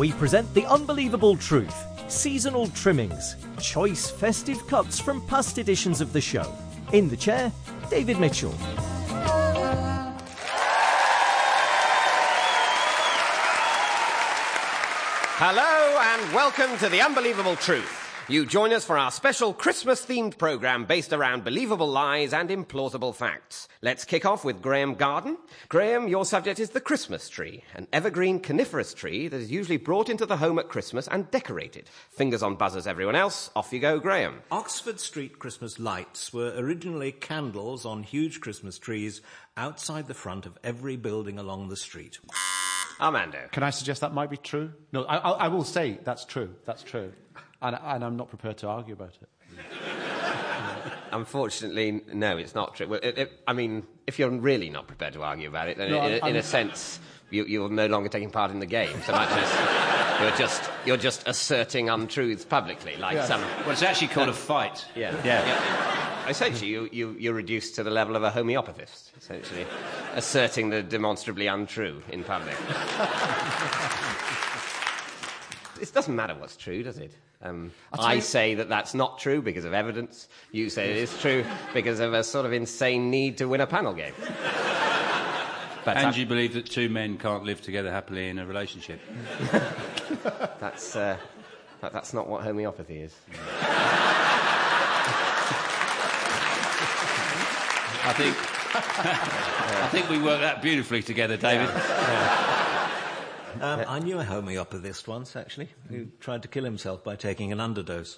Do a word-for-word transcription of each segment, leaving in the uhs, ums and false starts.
we present The Unbelievable Truth, seasonal trimmings, choice festive cuts from past editions of the show. In the chair, David Mitchell. Hello and welcome to The Unbelievable Truth. You join us for our special Christmas-themed programme based around believable lies and implausible facts. Let's kick off with Graham Garden. Graham, your subject is the Christmas tree, an evergreen coniferous tree that is usually brought into the home at Christmas and decorated. Fingers on buzzers, everyone else. Off you go, Graham. Oxford Street Christmas lights were originally candles on huge Christmas trees outside the front of every building along the street. Armando. Can I suggest that might be true? No, I, I, I will say that's true. That's true. And, and I'm not prepared to argue about it. Unfortunately, no, it's not true. Well, it, it, I mean, if you're really not prepared to argue about it, then no, in, I'm, in a sense, you, you're no longer taking part in the game so much as you're just you're just asserting untruths publicly, like yeah. some. Well, it's actually called a fight. Yeah. Yeah. yeah. Essentially, you, you, you're reduced to the level of a homeopathist, essentially, asserting the demonstrably untrue in public. It doesn't matter what's true, does it? Um, I you... say that that's not true because of evidence. You say it is true because of a sort of insane need to win a panel game. But and I'm... you believe that two men can't live together happily in a relationship? that's, uh, that, that's not what homeopathy is. I think I think we work that beautifully together, David. Yeah. Yeah. Um, I knew a homeopathist once, actually, who tried to kill himself by taking an underdose.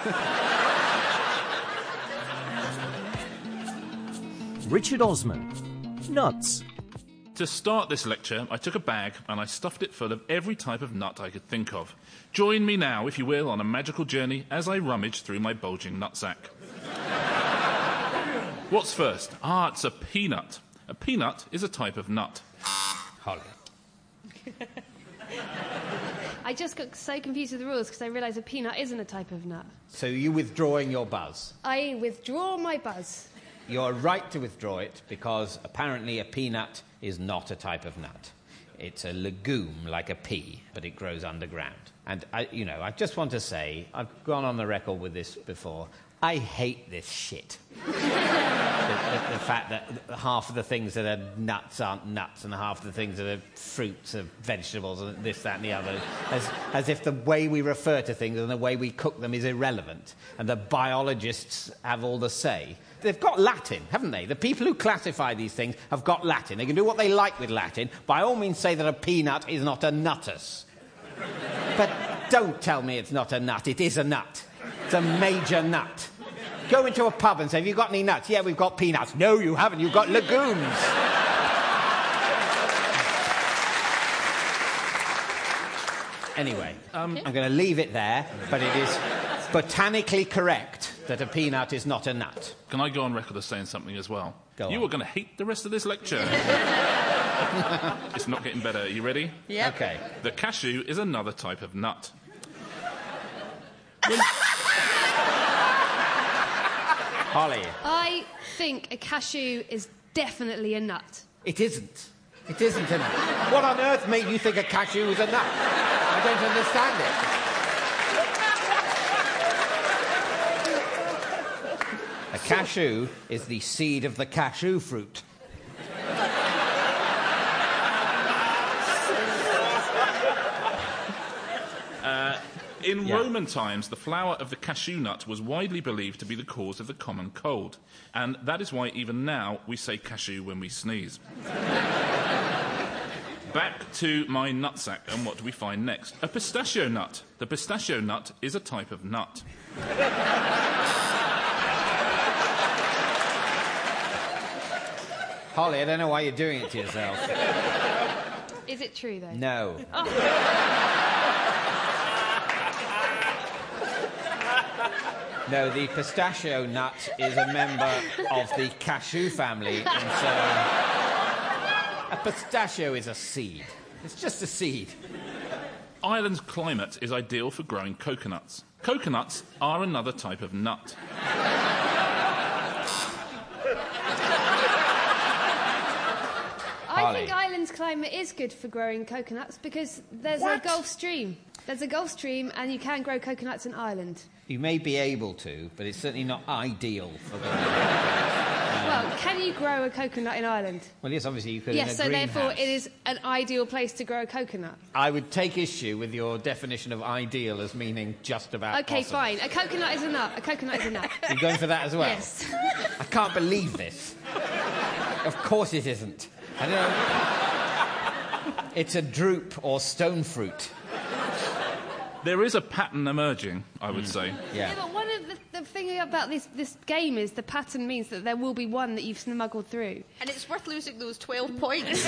Richard Osman. Nuts. To start this lecture, I took a bag and I stuffed it full of every type of nut I could think of. Join me now, if you will, on a magical journey as I rummage through my bulging nutsack. What's first? Ah, it's a peanut. A peanut is a type of nut. Holly. I just got so confused with the rules because I realised a peanut isn't a type of nut. So you're withdrawing your buzz? I withdraw my buzz. You're right to withdraw it because apparently a peanut is not a type of nut. It's a legume like a pea, but it grows underground. And, I, you know, I just want to say, I've gone on the record with this before, I hate this shit. the, the, the fact that half of the things that are nuts aren't nuts and half of the things that are fruits are vegetables and this, that and the other. As, as if the way we refer to things and the way we cook them is irrelevant and the biologists have all the say. They've got Latin, haven't they? The people who classify these things have got Latin. They can do what they like with Latin. By all means say that a peanut is not a nuttus. But don't tell me it's not a nut. It is a nut. It's a major nut. Go into a pub and say, have you got any nuts? Yeah, we've got peanuts. No, you haven't. You've got legumes. Anyway, um, I'm going to leave it there, but it is botanically correct that a peanut is not a nut. Can I go on record as saying something as well? Go you on. are going to hate the rest of this lecture. It's not getting better. Are you ready? Yeah. Okay. The cashew is another type of nut. When... Holly. I think a cashew is definitely a nut. It isn't. It isn't a nut. What on earth made you think a cashew was a nut? I don't understand it. A cashew is the seed of the cashew fruit. In yeah. Roman times, the flower of the cashew nut was widely believed to be the cause of the common cold. And that is why even now we say cashew when we sneeze. Back to my nutsack, and what do we find next? A pistachio nut. The pistachio nut is a type of nut. Holly, I don't know why you're doing it to yourself. Is it true, though? No. Oh. No, the pistachio nut is a member of the cashew family, and so a pistachio is a seed. It's just a seed. Ireland's climate is ideal for growing coconuts. Coconuts are another type of nut. I think Ireland Ireland's climate is good for growing coconuts because there's What? a Gulf Stream. There's a Gulf Stream and you can grow coconuts in Ireland. You may be able to, but it's certainly not ideal for the... Well, can you grow a coconut in Ireland? Well, yes, obviously you could in Yes, a so therefore greenhouse. it is an ideal place to grow a coconut. I would take issue with your definition of ideal as meaning just about Okay, possible. fine. A coconut is a nut. A coconut is a nut. You're going for that as well? Yes. I can't believe this. Of course it isn't. I don't know. It's a drupe or stone fruit. There is a pattern emerging, I would say. Yeah, but one of the, the thing about this, this game is the pattern means that there will be one that you've smuggled through. And it's worth losing those twelve points.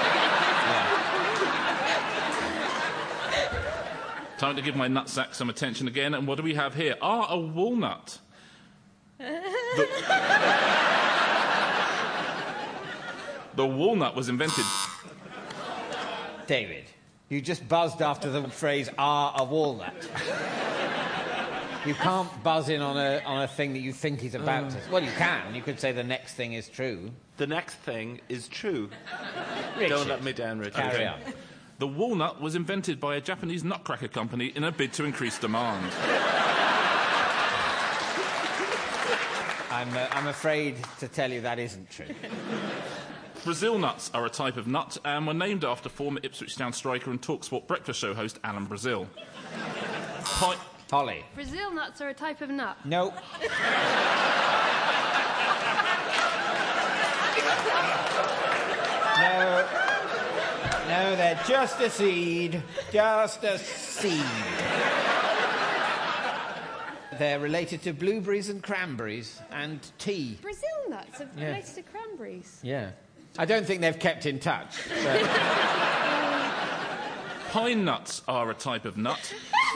Time to give my nutsack some attention again. And what do we have here? Ah, a walnut. The, the walnut was invented... David, you just buzzed after the phrase, "are a walnut." You can't buzz in on a, on a thing that you think is about Uh. to... Well, you can. You could say the next thing is true. The next thing is true. Richard, Don't let me down, Richard. carry Okay. on. The walnut was invented by a Japanese nutcracker company in a bid to increase demand. I'm, uh, I'm afraid to tell you that isn't true. Brazil nuts are a type of nut and were named after former Ipswich Town striker and TalkSport breakfast show host Alan Brazil. Pi- Holly. Brazil nuts are a type of nut. No. No. No, they're just a seed. Just a seed. They're related to blueberries and cranberries and tea. Brazil nuts are Yeah. related to cranberries. Yeah. I don't think they've kept in touch. So. Pine nuts are a type of nut.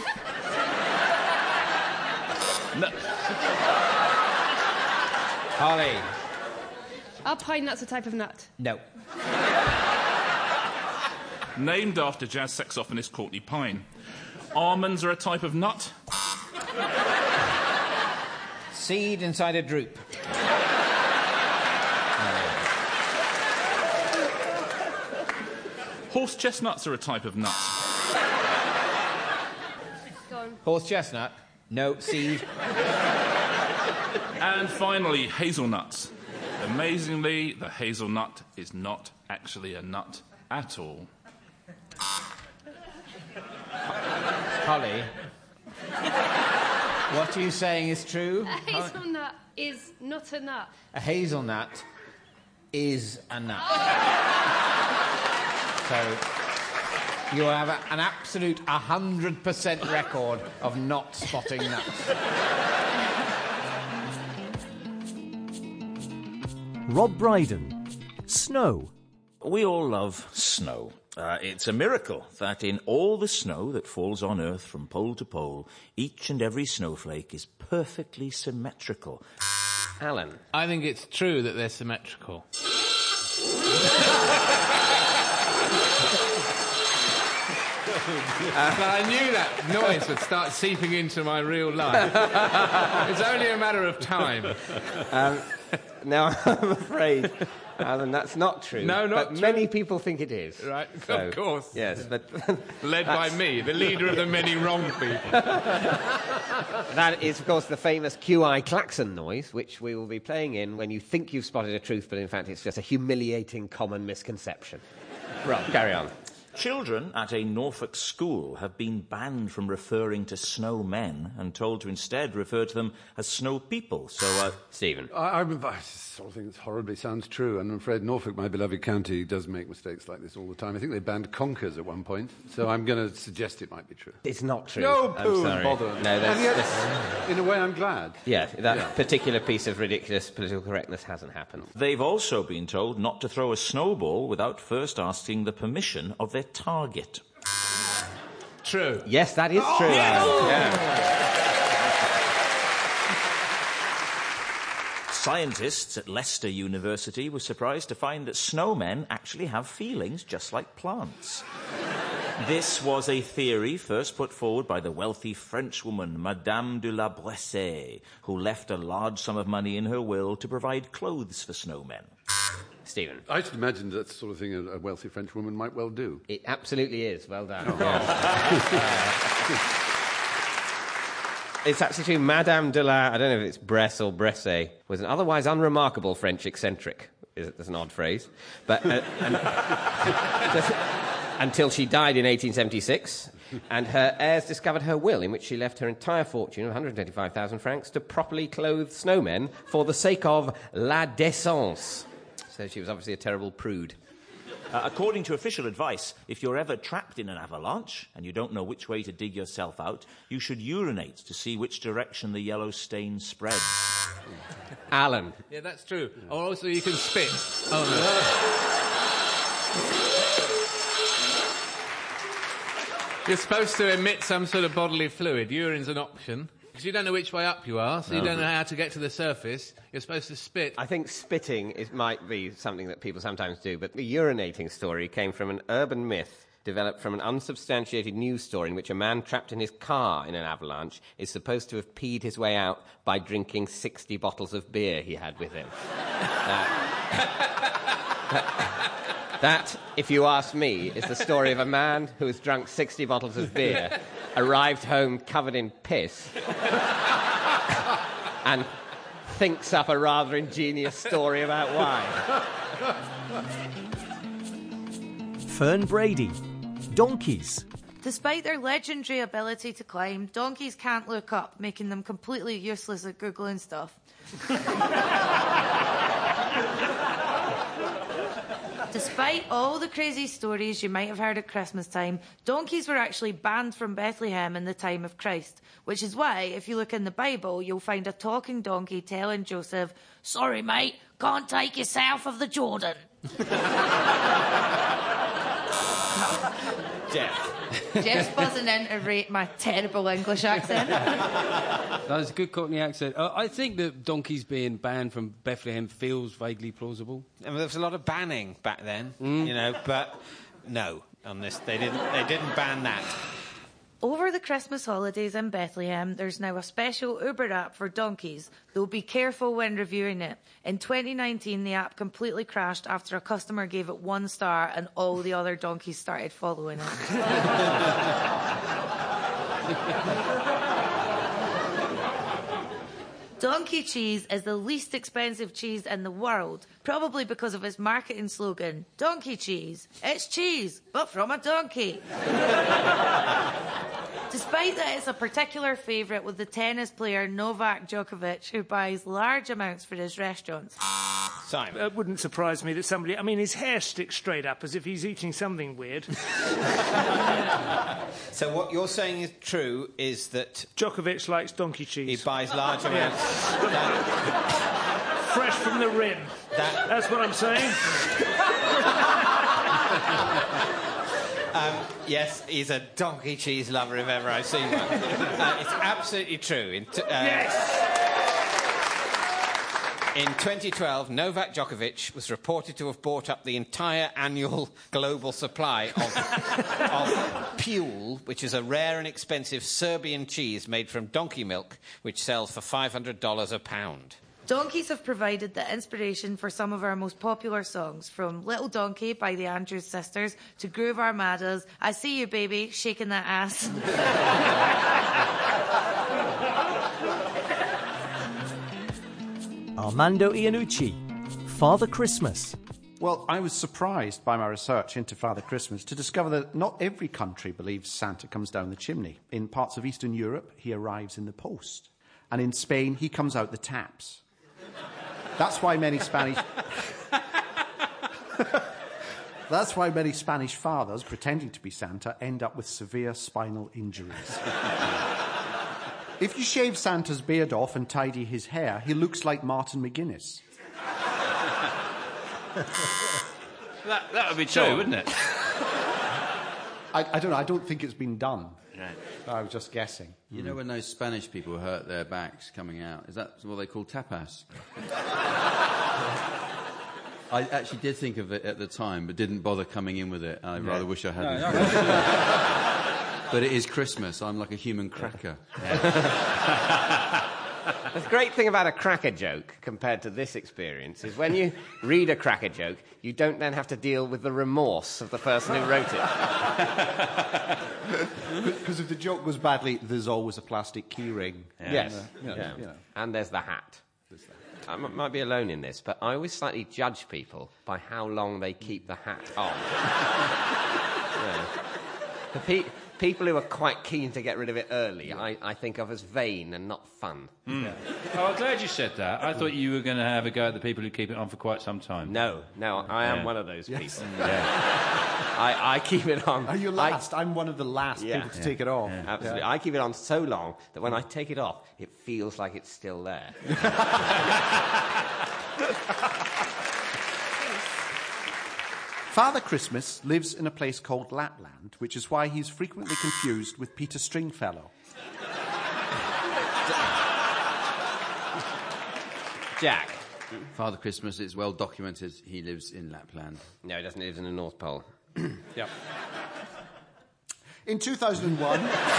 No, Holly. Are pine nuts a type of nut? No. named after jazz saxophonist Courtney Pine. Almonds are a type of nut. Seed inside a drupe. Horse chestnuts are a type of nut. Go on. Horse chestnut. No, seed. And finally, hazelnuts. Amazingly, the hazelnut is not actually a nut at all. Holly. What are you saying is true? A hazelnut is not a nut. A hazelnut is a nut. So you have a, an absolute one hundred percent record of not spotting nuts. Rob Brydon. Snow. We all love snow. Uh, it's a miracle that in all the snow that falls on Earth from pole to pole, each and every snowflake is perfectly symmetrical. Alan. I think it's true that they're symmetrical. Uh, but I knew that noise would start seeping into my real life. It's only a matter of time. Um, now, I'm afraid, Alan, that's not true. No, not but true. many people think it is. Right, So, of course. Yes, but... Led by me, the leader of the many wrong people. That is, of course, the famous Q I klaxon noise, which we will be playing in when you think you've spotted a truth, but in fact it's just a humiliating common misconception. Rob, carry on. Children at a Norfolk school have been banned from referring to snow men and told to instead refer to them as snow people. So, uh, Stephen. I, I, I sort of think this horribly sounds true, and I'm afraid Norfolk, my beloved county, does make mistakes like this all the time. I think they banned conkers at one point, so I'm going to suggest it might be true. It's not true. No, I'm poo sorry. and bother. No, there's, And yet, there's- in a way, I'm glad. Yeah, that Yeah. particular piece of ridiculous political correctness hasn't happened. they've also been told not to throw a snowball without first asking the permission of their target. True. Yes, that is true, Alan. Yeah. Scientists at Leicester University were surprised to find that snowmen actually have feelings just like plants. This was a theory first put forward by the wealthy Frenchwoman Madame de la Bressay, who left a large sum of money in her will to provide clothes for snowmen. Stephen? I should imagine that's the sort of thing a, a wealthy French woman might well do. It absolutely is. Well done. It's actually true. Madame de la, I don't know if it's Bresse or Bresse, was an otherwise unremarkable French eccentric. That's an odd phrase. But uh, and, just, until she died in eighteen seventy-six, and her heirs discovered her will, in which she left her entire fortune of one hundred twenty-five thousand francs to properly clothe snowmen for the sake of la décence. So she was obviously a terrible prude. Uh, according to official advice, if you're ever trapped in an avalanche and you don't know which way to dig yourself out, you should urinate to see which direction the yellow stain spreads. Alan. Yeah, that's true. Or also you can spit. Oh, no. You're supposed to emit some sort of bodily fluid. Urine's an option. Because you don't know which way up you are, so you don't know how to get to the surface. You're supposed to spit. I think spitting is, might be something that people sometimes do, but the urinating story came from an urban myth developed from an unsubstantiated news story in which a man trapped in his car in an avalanche is supposed to have peed his way out by drinking sixty bottles of beer he had with him. that, that, if you ask me, is the story of a man who has drunk sixty bottles of beer, arrived home covered in piss, and thinks up a rather ingenious story about why. Fern Brady. Donkeys. Despite their legendary ability to climb, donkeys can't look up, making them completely useless at Googling stuff. Despite all the crazy stories you might have heard at Christmas time, donkeys were actually banned from Bethlehem in the time of Christ, which is why, if you look in the Bible, you'll find a talking donkey telling Joseph, "Sorry, mate, can't take you south of the Jordan." Jeff. Jeff's buzzing in to rate my terrible English accent. That was a good Cockney accent. Uh, I think that donkeys being banned from Bethlehem feels vaguely plausible. I mean, there was a lot of banning back then, Mm. you know, but no, on this, they didn't, they didn't ban that. Over the Christmas holidays in Bethlehem, there's now a special Uber app for donkeys, though be careful when reviewing it. In twenty nineteen, the app completely crashed after a customer gave it one star and all the other donkeys started following it. Donkey cheese is the least expensive cheese in the world, probably because of its marketing slogan, Donkey cheese. It's cheese, but from a donkey. Despite that, it's a particular favourite with the tennis player Novak Djokovic, who buys large amounts for his restaurants. Simon. It wouldn't surprise me that somebody... I mean, his hair sticks straight up as if he's eating something weird. So what you're saying is true is that... Djokovic likes donkey cheese. He buys large amounts. That... Fresh from the rim. That... That's what I'm saying. Um, yes, he's a donkey cheese lover if ever I've seen one. Uh, it's absolutely true. In t- uh, yes! In twenty twelve, Novak Djokovic was reported to have bought up the entire annual global supply of, of Pule, which is a rare and expensive Serbian cheese made from donkey milk, which sells for five hundred dollars a pound. Donkeys have provided the inspiration for some of our most popular songs, from Little Donkey by the Andrews Sisters to Groove Armada's I See You Baby, Shaking That Ass. Armando Iannucci. Father Christmas. Well, I was surprised by my research into Father Christmas to discover that not every country believes Santa comes down the chimney. In parts of Eastern Europe, he arrives in the post. And in Spain, he comes out the taps. That's why many Spanish... That's why many Spanish fathers, pretending to be Santa, end up with severe spinal injuries. If you shave Santa's beard off and tidy his hair, he looks like Martin McGuinness. that, that would be true, So- wouldn't it? I, I don't know, I don't think it's been done. Right. I was just guessing. You know when those Spanish people hurt their backs coming out? Is that what they call tapas? I actually did think of it at the time, but didn't bother coming in with it. I Yeah. rather wish I hadn't. No, no. But it is Christmas. I'm like a human cracker. The great thing about a cracker joke compared to this experience is when you read a cracker joke, you don't then have to deal with the remorse of the person who wrote it. Because if the joke goes badly, there's always a plastic keyring. Yeah. Yes. Uh, you know, yeah. you know. And there's the hat. I m- might be alone in this, but I always slightly judge people by how long they keep the hat on. Yeah. The pe- people who are quite keen to get rid of it early, I, I think of as vain and not fun. Mm. Yeah. Oh, I'm glad you said that. I thought you were going to have a go at the people who keep it on for quite some time. No, no, I am Yeah. one of those Yes. people. Yeah. I, I keep it on. Are you last? I, I'm one of the last Yeah. people to take it off. Yeah, absolutely. Yeah. I keep it on so long that when I take it off, it feels like it's still there. Father Christmas lives in a place called Lapland, which is why he's frequently confused with Peter Stringfellow. Jack. Father Christmas, it's well documented he lives in Lapland. No, he doesn't. He lives in the North Pole. Yep. In two thousand one...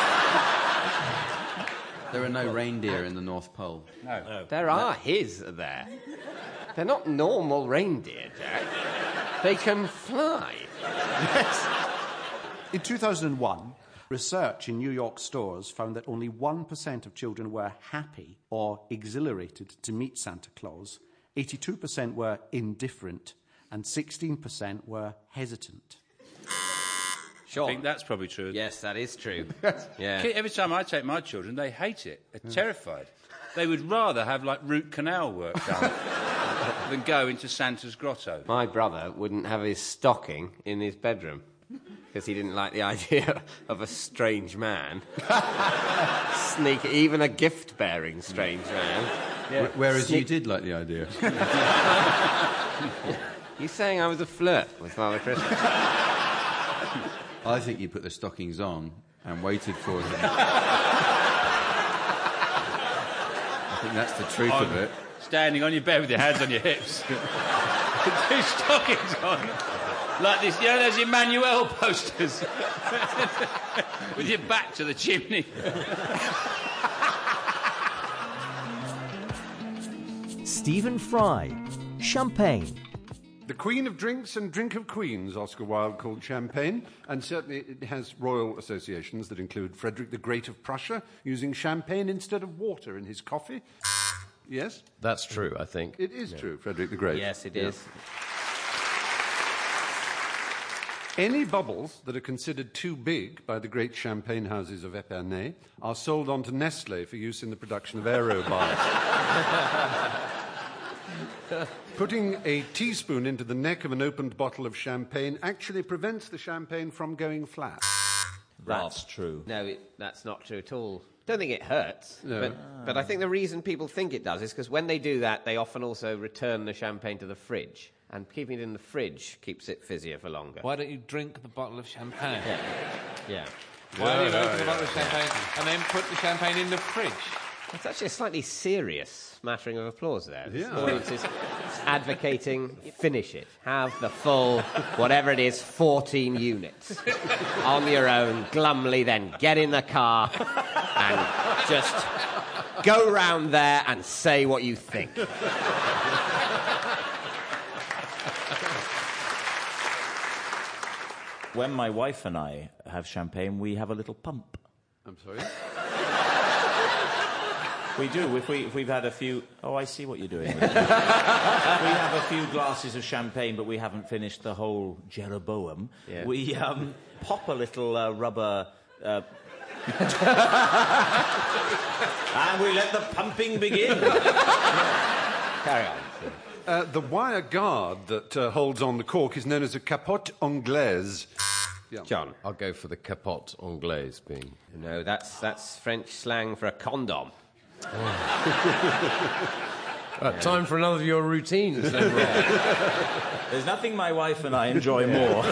There are no reindeer in the North Pole. No. no. There are his there. They're not normal reindeer, Jack. They can fly. Yes. In two thousand one, research in New York stores found that only one percent of children were happy or exhilarated to meet Santa Claus, eighty-two percent were indifferent, and sixteen percent were hesitant. Sure. I think that's probably true. Yes, that is true. Yeah. Every time I take my children, they hate it. They're terrified. They would rather have, like, root canal work done than go into Santa's grotto. My brother wouldn't have his stocking in his bedroom because he didn't like the idea of a strange man. Sneak, even a gift-bearing strange man. Yeah. Whereas Sneak- you did like the idea. You saying I was a flirt with Father Christmas? I think you put the stockings on and waited for him. I think that's the truth On- of it. Standing on your bed with your hands on your hips. Two stockings on. Like this, you know those Emmanuel posters? With your back to the chimney. Stephen Fry, Champagne. The queen of drinks and drink of queens, Oscar Wilde called champagne, and certainly it has royal associations that include Frederick the Great of Prussia using champagne instead of water in his coffee. Yes? That's true, I think. It is true, Frederick the Great. Yes, it Yeah. is. Any bubbles that are considered too big by the great champagne houses of Epernay are sold on to Nestlé for use in the production of aero bars. Putting a teaspoon into the neck of an opened bottle of champagne actually prevents the champagne from going flat. That's true. No, it, that's not true at all. Don't think it hurts. No. But, but I think the reason people think it does is because when they do that, they often also return the champagne to the fridge. And keeping it in the fridge keeps it fizzier for longer. Why don't you drink the bottle of champagne? Yeah. yeah. Why do you No, open no, the bottle of yeah. champagne and then put the champagne in the fridge? It's actually a slightly serious smattering of applause there. This Yeah. audience is advocating finish it. Have the full, whatever it is, fourteen units on your own, glumly then get in the car and just go round there and say what you think. When my wife and I have champagne, we have a little pump. I'm sorry? We do. If, we, if we've had a few... Oh, I see what you're doing. We have a few glasses of champagne, but we haven't finished the whole Jeroboam. Yeah. We um, pop a little uh, rubber... Uh... and we let the pumping begin. Carry on. Uh, the wire guard that uh, holds on the cork is known as a capote anglaise. Yeah. John. I'll go for the capote anglaise being... No, that's, that's French slang for a condom. Uh, time for another of your routines, then, Rob. There's nothing my wife and I enjoy more.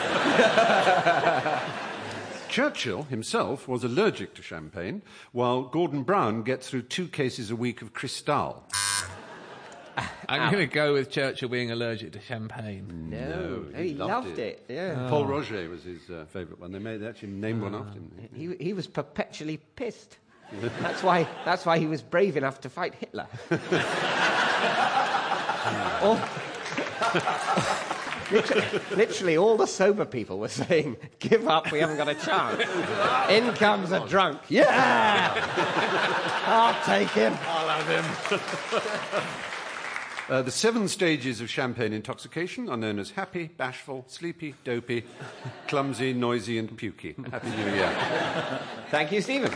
Churchill himself was allergic to champagne, while Gordon Brown gets through two cases a week of Cristal. I'm going to go with Churchill being allergic to champagne. No, he, he loved it. Yeah. Paul Roger was his uh, favourite one. They made they actually named one after him. He, he was perpetually pissed. That's why, that's why he was brave enough to fight Hitler. all, literally, literally, all the sober people were saying, give up, we haven't got a chance. In comes a drunk. Yeah! I'll take him. I'll have him. Uh, the seven stages of champagne intoxication are known as happy, bashful, sleepy, dopey, clumsy, noisy, and pukey. Happy New Year. Thank you, Stephen.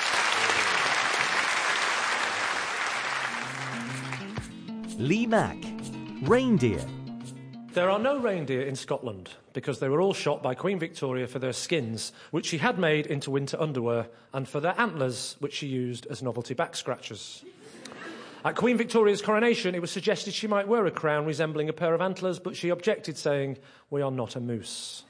Lee Mack, reindeer. There are no reindeer in Scotland because they were all shot by Queen Victoria for their skins, which she had made into winter underwear, and for their antlers, which she used as novelty back scratchers. At Queen Victoria's coronation, it was suggested she might wear a crown resembling a pair of antlers, but she objected, saying, "We are not a moose."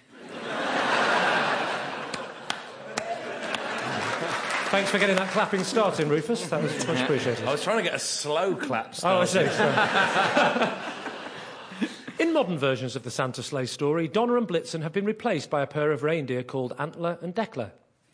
Thanks for getting that clapping start in, Rufus. That was much appreciated. I was trying to get a slow clap Oh, I start. see. In modern versions of the Santa sleigh story, Donna and Blitzen have been replaced by a pair of reindeer called Antler and Declan.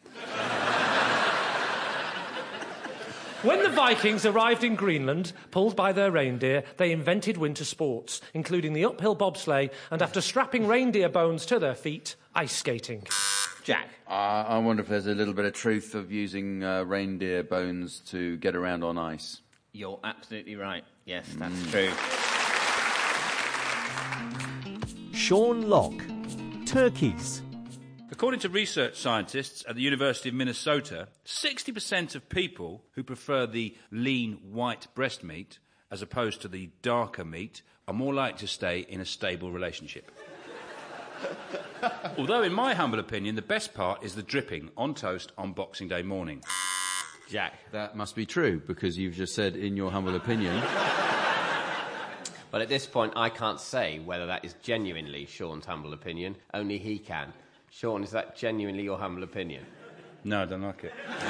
When the Vikings arrived in Greenland, pulled by their reindeer, they invented winter sports, including the uphill bobsleigh, and after strapping reindeer bones to their feet, ice skating. Jack? Uh, I wonder if there's a little bit of truth of using uh, reindeer bones to get around on ice. You're absolutely right. Yes, that's mm. true. Sean Locke, turkeys. According to research scientists at the University of Minnesota, sixty percent of people who prefer the lean white breast meat as opposed to the darker meat are more likely to stay in a stable relationship. Although, in my humble opinion, the best part is the dripping on toast on Boxing Day morning. Jack? That must be true, because you've just said, in your humble opinion. But at this point, I can't say whether that is genuinely Sean's humble opinion. Only he can. Sean, is that genuinely your humble opinion? No, I don't like it.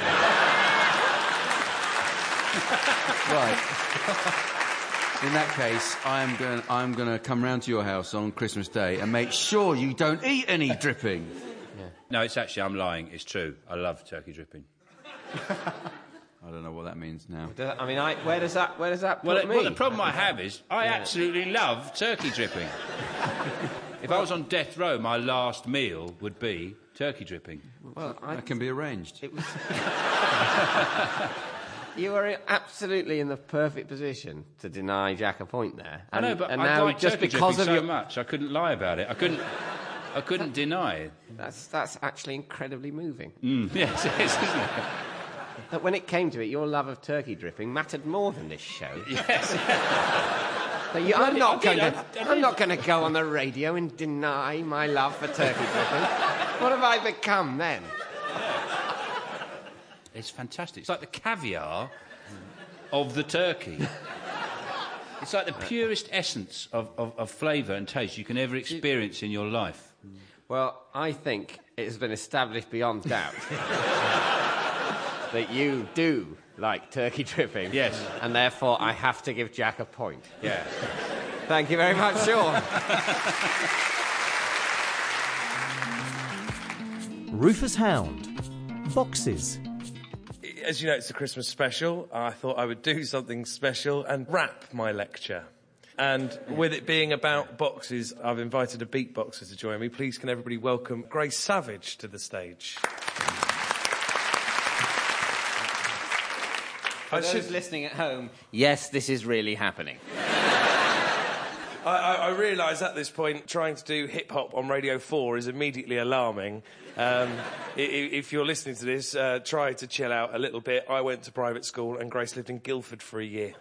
Right. In that case, I am going. I'm going to come round to your house on Christmas Day and make sure you don't eat any dripping. Yeah. No, it's actually, I'm lying. It's true. I love turkey dripping. I don't know what that means now. I mean, I, where does that where does that put well, it, me? well, the problem I have is I Yeah. absolutely love turkey dripping. If I was on death row, my last meal would be turkey dripping. Well, I, that can be arranged. It was you are absolutely in the perfect position to deny Jack a point there. I know, but and I now like just turkey because dripping of so your... much, I couldn't lie about it. I couldn't. I couldn't deny it. That's that's actually incredibly moving. Mm. Yes, it is, isn't it? That when it came to it, your love of turkey dripping mattered more than this show. Yes. But you, I'm not I going did, to. I- I I'm did. not going to go on the radio and deny my love for turkey dripping. What have I become then? It's fantastic. It's like the caviar of the turkey. It's like the purest essence of, of, of flavour and taste you can ever experience in your life. Well, I think it has been established beyond doubt that you do like turkey dripping. Yes. And therefore, I have to give Jack a point. Yeah. Thank you very much, Sean. Rufus Hound, boxes. As you know, it's a Christmas special. I thought I would do something special and wrap my lecture. And with it being about boxes, I've invited a beatboxer to join me. Please can everybody welcome Grace Savage to the stage. For those listening at home, yes, this is really happening. I, I, I realise at this point trying to do hip-hop on Radio four is immediately alarming. Um, i- i- if you're listening to this, uh, try to chill out a little bit. I went to private school and Grace lived in Guildford for a year.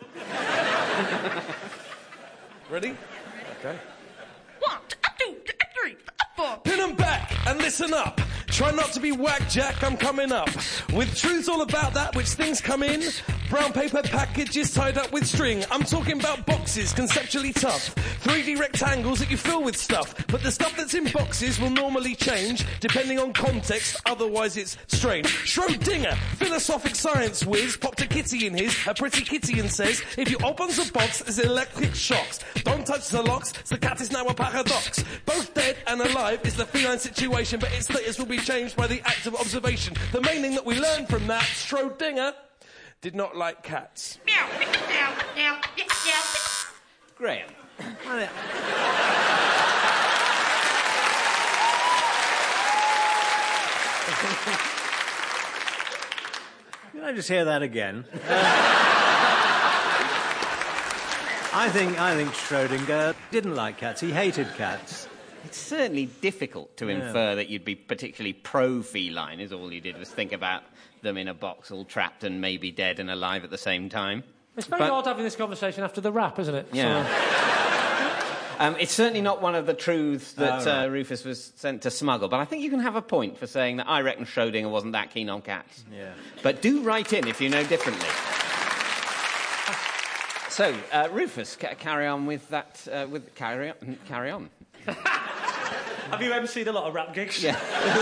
Ready? Okay. One, two, three, four. Pin 'em back and listen up. Try not to be whack, Jack, I'm coming up. With truths all about that which things come in. brown paper packages tied up with string. I'm talking about boxes, conceptually tough. three D rectangles that you fill with stuff. But the stuff that's in boxes will normally change depending on context, otherwise it's strange. Schrodinger, philosophic science whiz, popped a kitty in his, a pretty kitty, and says, if you open the box, there's electric shocks. Don't touch the locks, the cat is now a paradox. Both dead and alive is the feline situation, but its status will be changed by the act of observation. The main thing that we learned from that, Schrodinger did not like cats. Meow, meow, meow, meow. Graham. Can I just hear that again? I think I think Schrodinger didn't like cats. He hated cats. It's certainly difficult to Yeah. infer that you'd be particularly pro-feline, is all you did was think about them in a box all trapped and maybe dead and alive at the same time. It's very But- odd having this conversation after the rap, isn't it? Yeah. Um, it's certainly not one of the truths that Oh, right. uh, Rufus was sent to smuggle, but I think you can have a point for saying that I reckon Schrodinger wasn't that keen on cats. Yeah. But do write in if you know differently. So, uh, Rufus, ca- carry on with that. Uh, with carry on. Carry on. Have you emceed a lot of rap gigs? Yeah.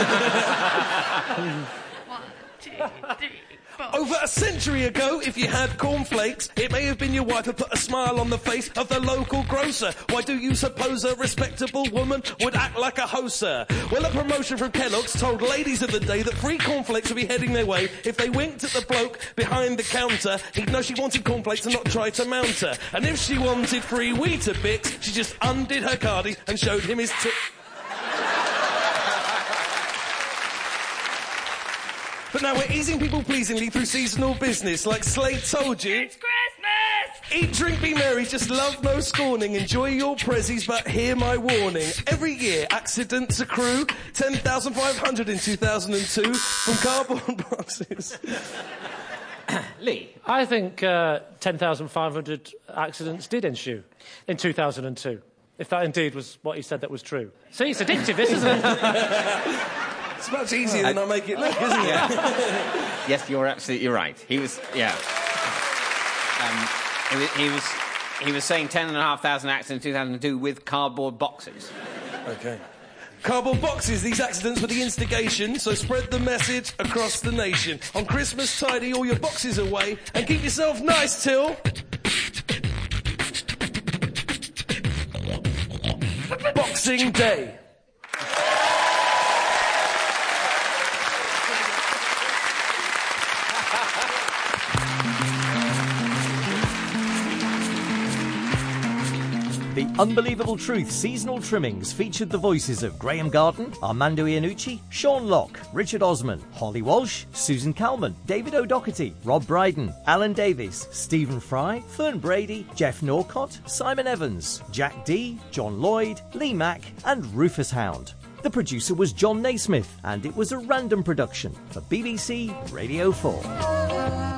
One, two, three, four. Over a century ago, if you had cornflakes, it may have been your wife who put a smile on the face of the local grocer. Why do you suppose a respectable woman would act like a hoser? Well, a promotion from Kellogg's told ladies of the day that free cornflakes would be heading their way if they winked at the bloke behind the counter. He'd know she wanted cornflakes and not try to mount her. And if she wanted free Weetabix, she just undid her cardie and showed him his tip. But now we're easing people pleasingly through seasonal business, like Slade told you. It's Christmas! Eat, drink, be merry, just love, no scorning. Enjoy your prezzies, but hear my warning. Every year, accidents accrue. ten thousand five hundred in two thousand two from cardboard boxes. Lee? I think uh, ten thousand five hundred accidents did ensue in two thousand two, if that indeed was what he said that was true. See, it's addictive, this, isn't it? It's much easier than I make it look, isn't it? Yes, you're absolutely right. He was, yeah. Um, he was, he was, he was saying ten and a half thousand accidents in two thousand two with cardboard boxes. Okay. Cardboard boxes, these accidents were the instigation, so spread the message across the nation. On Christmas, tidy all your boxes away and keep yourself nice till... Boxing Day. The Unbelievable Truth seasonal trimmings featured the voices of Graham Garden, Armando Iannucci, Sean Locke, Richard Osman, Holly Walsh, Susan Calman, David O'Doherty, Rob Brydon, Alan Davis, Stephen Fry, Fern Brady, Jeff Norcott, Simon Evans, Jack D, John Lloyd, Lee Mack and Rufus Hound. The producer was John Naismith and it was a random production for B B C Radio four.